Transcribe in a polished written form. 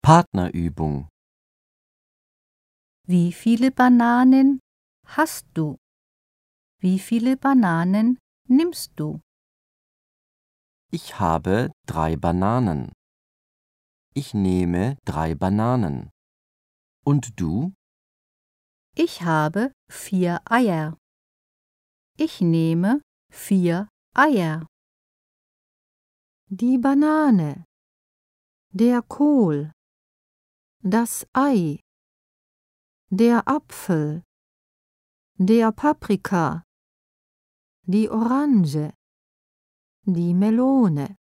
Partnerübung. Wie viele Bananen hast du? Wie viele Bananen nimmst du? Ich habe 3 Bananen. Ich nehme 3 Bananen. Und du? Ich habe 4 Eier. Ich nehme 4 Eier. Die Banane, der Kohl, das Ei, der Apfel, der Paprika, die Orange, die Melone.